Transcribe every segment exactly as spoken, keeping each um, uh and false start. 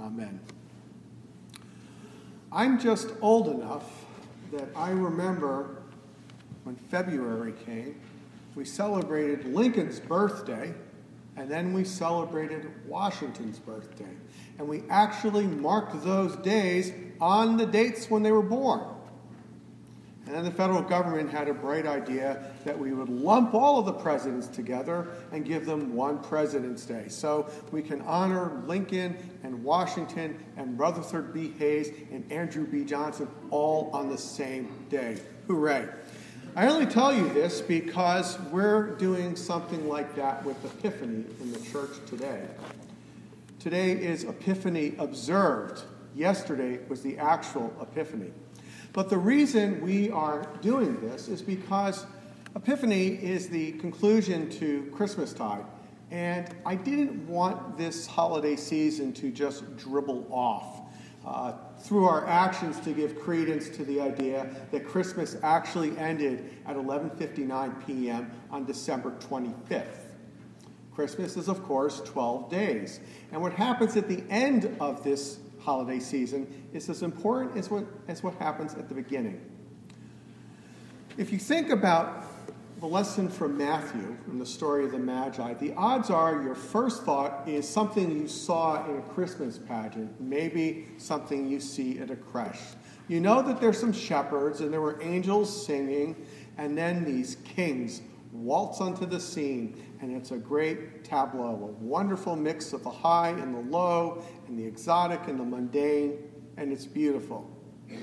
Amen. I'm just old enough that I remember when February came, we celebrated Lincoln's birthday, and then we celebrated Washington's birthday. And we actually marked those days on the dates when they were born. And then the federal government had a bright idea that we would lump all of the presidents together and give them one President's Day. So we can honor Lincoln and Washington and Rutherford B. Hayes and Andrew B. Johnson all on the same day. Hooray. I only tell you this because we're doing something like that with Epiphany in the church today. Today is Epiphany observed. Yesterday was the actual Epiphany. But the reason we are doing this is because Epiphany is the conclusion to Christmastide. And I didn't want this holiday season to just dribble off uh, through our actions to give credence to the idea that Christmas actually ended at eleven fifty-nine p.m. on December twenty-fifth. Christmas is, of course, twelve days. And what happens at the end of this holiday season is as important as what, as what happens at the beginning. If you think about the lesson from Matthew, from the story of the Magi, the odds are your first thought is something you saw in a Christmas pageant, maybe something you see at a creche. You know that there's some shepherds and there were angels singing, and then these kings waltz onto the scene, and it's a great tableau, a wonderful mix of the high and the low, and the exotic and the mundane, and it's beautiful.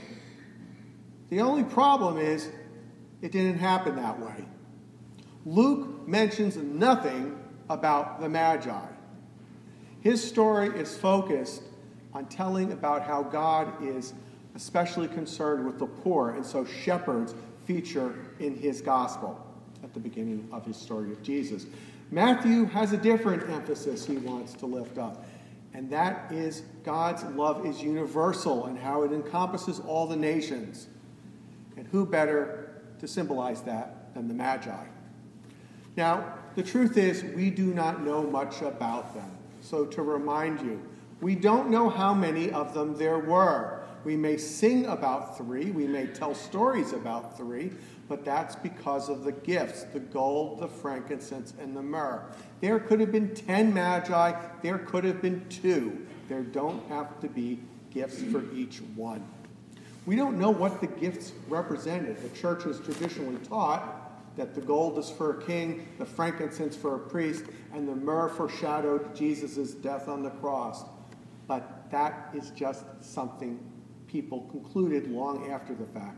The only problem is it didn't happen that way. Luke mentions nothing about the Magi. His story is focused on telling about how God is especially concerned with the poor, and so shepherds feature in his gospel at the beginning of his story of Jesus. Matthew has a different emphasis he wants to lift up, and that is God's love is universal and how it encompasses all the nations. And who better to symbolize that than the Magi? Now, the truth is we do not know much about them. So to remind you, we don't know how many of them there were. We may sing about three, we may tell stories about three, but that's because of the gifts, the gold, the frankincense, and the myrrh. There could have been ten magi, there could have been two. There don't have to be gifts for each one. We don't know what the gifts represented. The church has traditionally taught that the gold is for a king, the frankincense for a priest, and the myrrh foreshadowed Jesus' death on the cross. But that is just something people concluded long after the fact.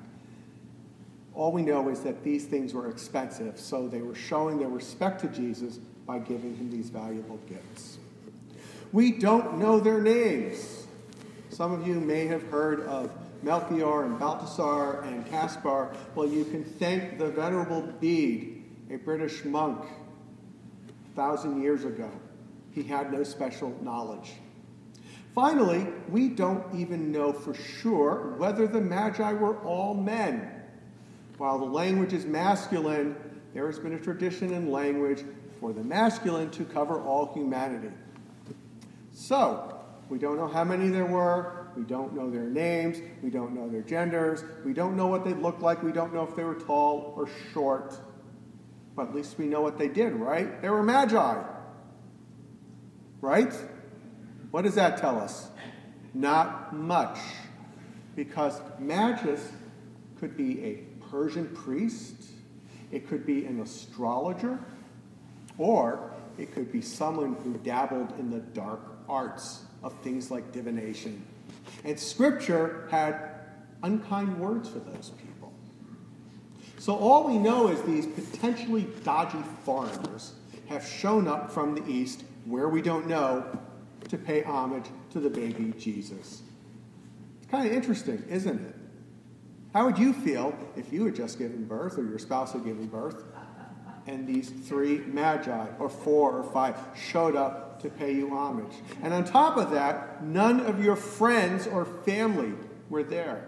All we know is that these things were expensive, so they were showing their respect to Jesus by giving him these valuable gifts. We don't know their names. Some of you may have heard of Melchior and Balthasar and Caspar. Well, you can thank the Venerable Bede, a British monk, a thousand years ago. He had no special knowledge. Finally, we don't even know for sure whether the Magi were all men. While the language is masculine, there has been a tradition in language for the masculine to cover all humanity. So, we don't know how many there were, we don't know their names, we don't know their genders, we don't know what they looked like, we don't know if they were tall or short. But at least we know what they did, right? They were magi. Right? What does that tell us? Not much. Because magus could be a Persian priest, it could be an astrologer, or it could be someone who dabbled in the dark arts of things like divination. And Scripture had unkind words for those people. So all we know is these potentially dodgy foreigners have shown up from the east, where we don't know, to pay homage to the baby Jesus. It's kind of interesting, isn't it? How would you feel if you had just given birth, or your spouse had given birth, and these three magi, or four or five, showed up to pay you homage? And on top of that, none of your friends or family were there.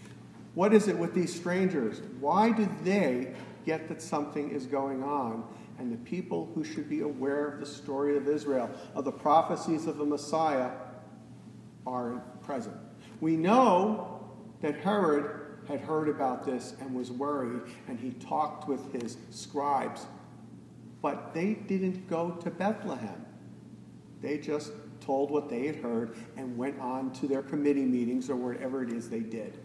What is it with these strangers? Why do they get that something is going on? and the people who should be aware of the story of Israel, of the prophecies of the Messiah, are present. We know that Herod had heard about this and was worried, and he talked with his scribes. But they didn't go to Bethlehem. They just told what they had heard and went on to their committee meetings or whatever it is they did.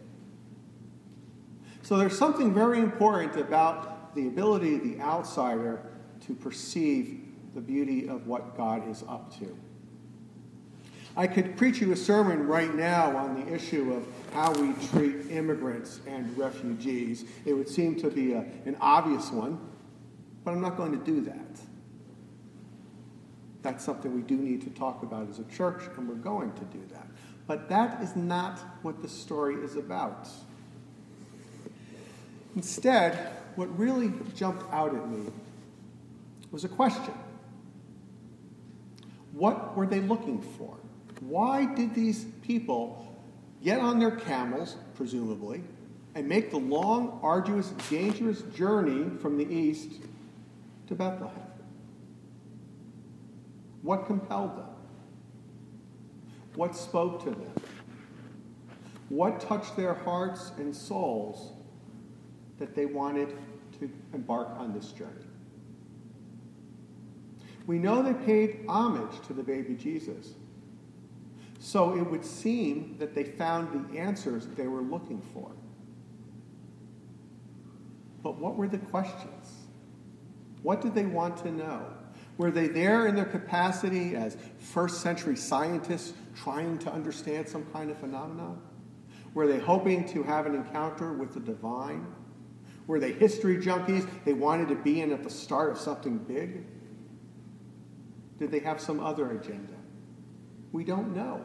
So there's something very important about the ability of the outsider to perceive the beauty of what God is up to. I could preach you a sermon right now on the issue of how we treat immigrants and refugees. It would seem to be a, an obvious one, but I'm not going to do that. That's something we do need to talk about as a church, and we're going to do that. But that is not what the story is about. Instead, what really jumped out at me was a question. What were they looking for? Why did these people get on their camels, presumably, and make the long, arduous, dangerous journey from the east to Bethlehem? What compelled them? What spoke to them? What touched their hearts and souls that they wanted to embark on this journey? We know they paid homage to the baby Jesus. So it would seem that they found the answers they were looking for. But what were the questions? What did they want to know? Were they there in their capacity as first century scientists trying to understand some kind of phenomenon? Were they hoping to have an encounter with the divine? Were they history junkies? They wanted to be in at the start of something big? Did they have some other agenda? We don't know.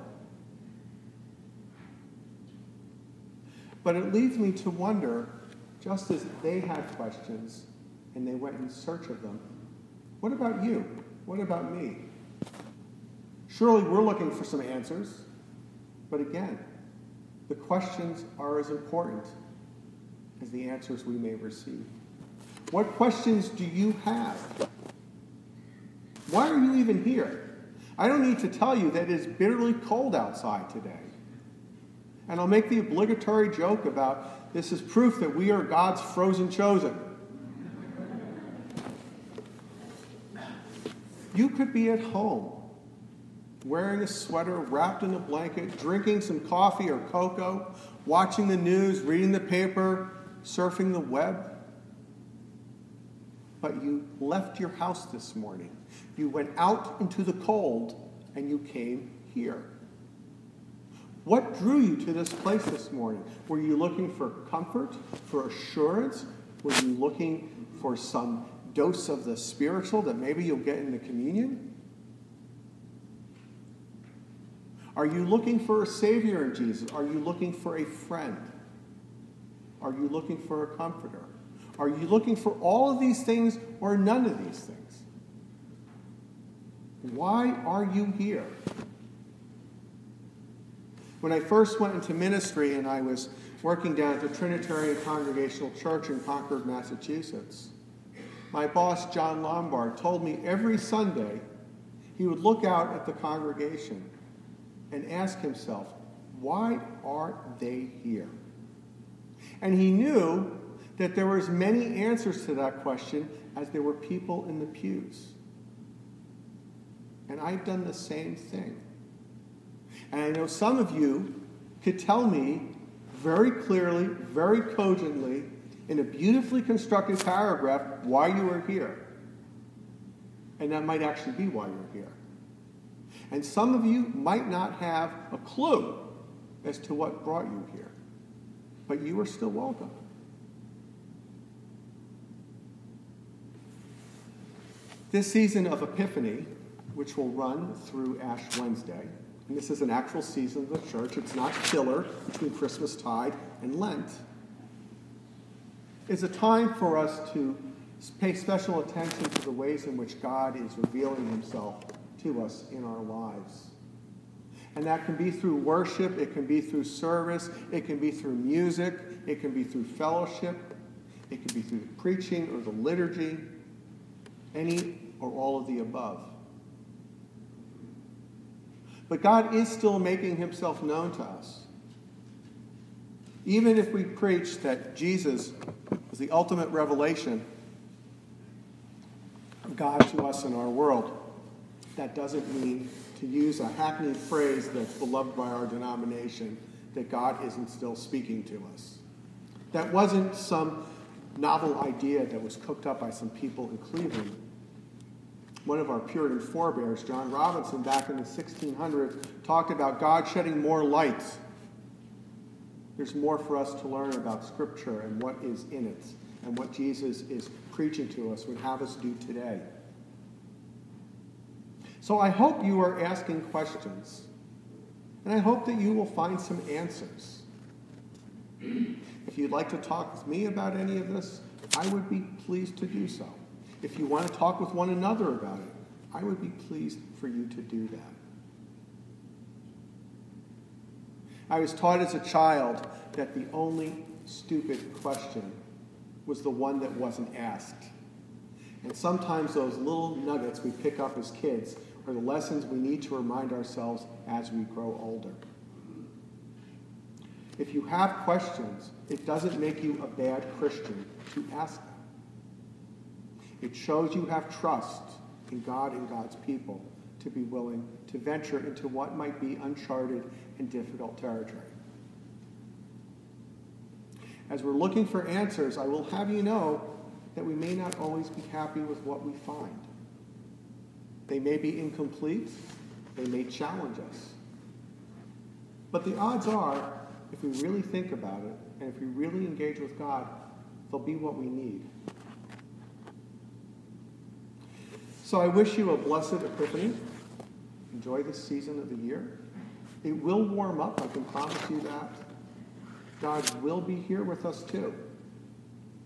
But it leads me to wonder, just as they had questions and they went in search of them, what about you? What about me? Surely we're looking for some answers. But again, the questions are as important as the answers we may receive. What questions do you have? Why are you even here? I don't need to tell you that it is bitterly cold outside today. And I'll make the obligatory joke about this is proof that we are God's frozen chosen. You could be at home, wearing a sweater, wrapped in a blanket, drinking some coffee or cocoa, watching the news, reading the paper, surfing the web. But you left your house this morning. You went out into the cold, and you came here. What drew you to this place this morning? Were you looking for comfort, for assurance? Were you looking for some dose of the spiritual that maybe you'll get in the communion? Are you looking for a Savior in Jesus? Are you looking for a friend? Are you looking for a comforter? Are you looking for all of these things or none of these things? Why are you here? When I first went into ministry and I was working down at the Trinitarian Congregational Church in Concord, Massachusetts, my boss, John Lombard, told me every Sunday he would look out at the congregation and ask himself, why are they here? And he knew that there were as many answers to that question as there were people in the pews. And I've done the same thing. And I know some of you could tell me very clearly, very cogently, in a beautifully constructed paragraph, why you are here. And that might actually be why you're here. And some of you might not have a clue as to what brought you here. But you are still welcome. This season of Epiphany, which will run through Ash Wednesday, and this is an actual season of the church, it's not filler between Christmastide and Lent, is a time for us to pay special attention to the ways in which God is revealing himself to us in our lives. And that can be through worship, it can be through service, it can be through music, it can be through fellowship, it can be through the preaching or the liturgy. any or all of the above. But God is still making himself known to us. Even if we preach that Jesus was the ultimate revelation of God to us in our world, that doesn't mean, to use a hackneyed phrase that's beloved by our denomination, that God isn't still speaking to us. That wasn't some novel idea that was cooked up by some people in Cleveland. One of our Puritan forebears, John Robinson, back in the sixteen hundreds, talked about God shedding more light. There's more for us to learn about Scripture and what is in it, and what Jesus is preaching to us, would have us do today. So I hope you are asking questions, and I hope that you will find some answers. If you'd like to talk with me about any of this, I would be pleased to do so. If you want to talk with one another about it, I would be pleased for you to do that. I was taught as a child that the only stupid question was the one that wasn't asked. And sometimes those little nuggets we pick up as kids are the lessons we need to remind ourselves as we grow older. If you have questions, it doesn't make you a bad Christian to ask them. It shows you have trust in God and God's people to be willing to venture into what might be uncharted and difficult territory. As we're looking for answers, I will have you know that we may not always be happy with what we find. They may be incomplete. They may challenge us. But the odds are, if we really think about it, and if we really engage with God, they'll be what we need. So I wish you a blessed Epiphany. Enjoy this season of the year. It will warm up, I can promise you that. God will be here with us too.